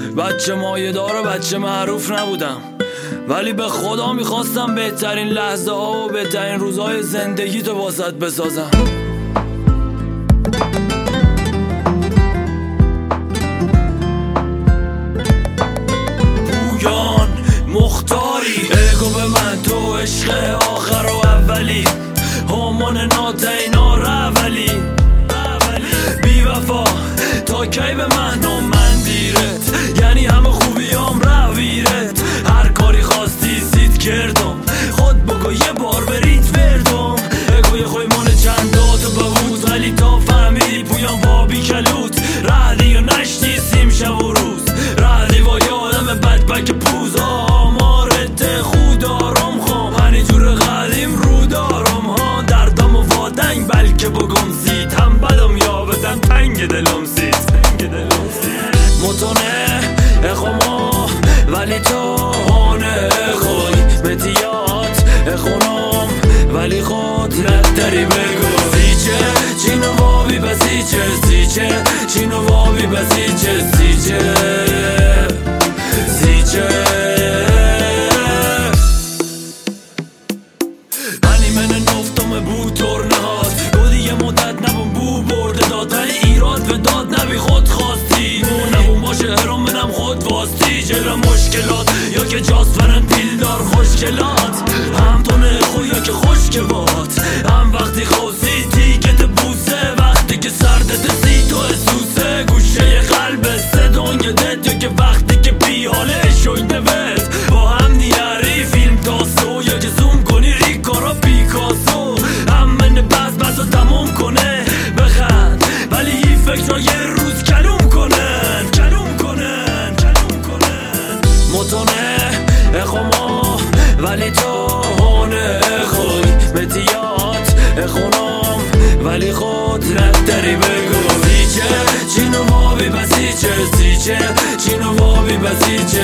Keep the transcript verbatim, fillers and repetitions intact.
بچه مایه دار و بچه معروف نبودم، ولی به خدا میخواستم بهترین لحظه ها و بهترین روزهای زندگی تو واسط بسازم. پویان مختاری اگو به من تو عشق آخر و اولی، همان ناتینا رولی بی وفا تا کی به من و من دیرت، یعنی همه خوبیام رویرت. هر کاری خواستی سید کردم، خود بگو یه بار برید وردم. اگوی خوی مونه چند داتو ببود، ولی تا فهمیدی پویان بابی کلوت. رهدی و نشتی سیم شب و روز، رهدی با یادم بدبک پوز. آمارت خود دارم خوام، هنی جور قدیم رو دارم ها. دردم و وادنگ بلکه بگم زید، هم بدم یا بدم تنگ دلم سید. متونه اخوما ولی تو هانه خوی متیات اخونم، ولی خود نداری بگو سیچه چینو وابی بسیچه سیچه چینو وابی بسیچه سیچه سیچه منی من نفتم بود ترنه هاست، دو دیگه مدت نبون بو برده داد، ولی ایراد و داد نبی خود خواستی. نبون باشه هرم منم خود واستی، جلو مشکلات یا که جاسفرن پیلدار خوشکلات. هم تو نخو یا که خوشک بات، هم وقتی خوزی تیکت بوسه، وقتی که سردت سی تو اسوسه. گوشه قلب سه دنگ دت، یا که وقتی که بی حاله شویده بت. با هم نیاری فیلم تاسو، یا که زوم کنی ریکارا پیکاسو. هم من بس بس رو تموم کنه بخند، ولی این فکر رو یه روز کلوم کنن کلوم کنن کلوم کنن. متونه اخوما ولی تو هونه خوی متیات اخونم، ولی خود نداری بگو سیچه چینو وابی بسیچه سیچه چینو وابی بسیچه